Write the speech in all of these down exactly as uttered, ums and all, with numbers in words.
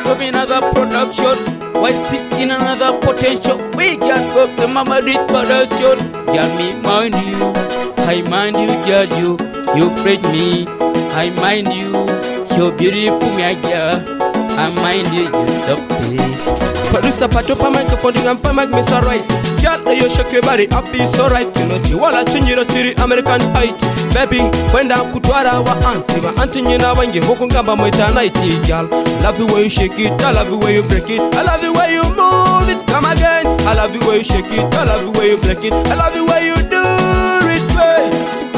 up in another production. Why stick in another potential? We can't up the mama did production. Girl, me mind you, I mind you, girl, you, you afraid me. I mind you, you're beautiful, my girl. I mind you, you stop me. Producer Pato pa microphone and pa mag me so right. Girl, you shake your body, I feel so right. You know you wala chinyiro tiri American height. Baby, kwenda kutwara wa auntie, wa auntie nyina wange huku ngamba mwita night. Girl, I love the way you shake it, I love the way you break it, I love the way you move it. Come again, I love the way you shake it, I love the way you break it, I love the way you do it, babe.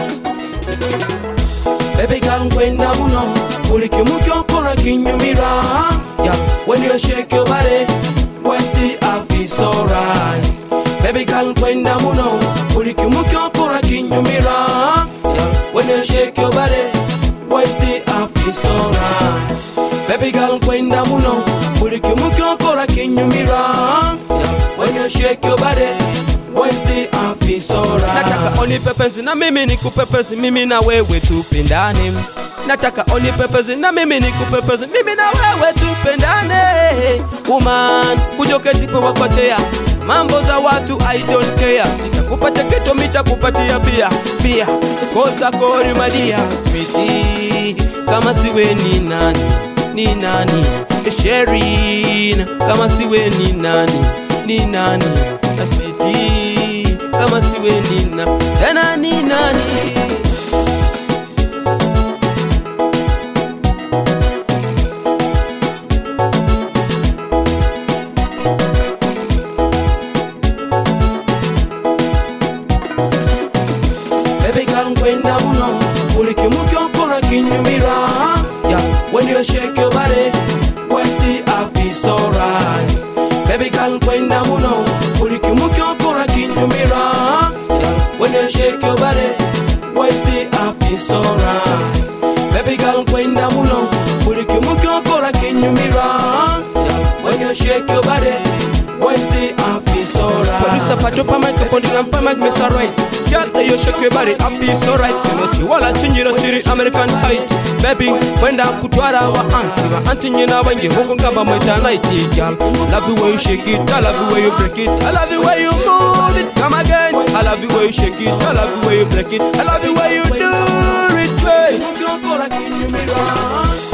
Baby girl, kwenda muno, uliki mukyo kora kinyumira. Yeah, when you shake your body, Wednesday I feel so right. Baby girl, kwenda muno, uliki mukyo kora kinyumira. Yeah, when you shake your body, Wednesday I feel so right. Baby girl, kwenda muno, uliki mukyo kora kinyumira. Yeah, when you shake your body, Wednesday I feel so right. Nataka oni pepenzi na mimi nikupepezi, mimi na wewe tupendane. Nataka oni pepenzi na mimi nikupepezi, mimi na wewe tupendane. Woman, kujoketi pa wakotea, mambo za watu I don't care. Sitakupatia kitu mitakupatia pia, pia kosa kori madia. Sweetie, kama siwe ni nani, ni nani? Sherine, kama siwe ni nani, ni nani? Sweetie, kama siwe ni nani, tena ni nani? Baby girl, kwenda muno, uliki mukyo kora kinyumira. Yeah, when you shake your body, Wednesday I feel so right. Baby girl, kwenda muno, uliki mukyo kora kinyumira. Yeah, when you shake your body, Wednesday I feel so right. Baby girl, kwenda muno, uliki mukyo kora kinyumira. Yeah, when you shake your body, Wednesday I feel so right. Producer Pato pa microphone and pa mag me so right. Girl, you shake your body, I feel so right. You know you wala chinyiro tiri American height. Baby, kwenda kutwara wa auntie, wa auntie nyina wange huku ngamba mwita night. Girl, love the way you shake it, I love the way you break it, I love the way you move it. Come again, I love the way you shake it, I love the way you break it, I love the way you do it, babe.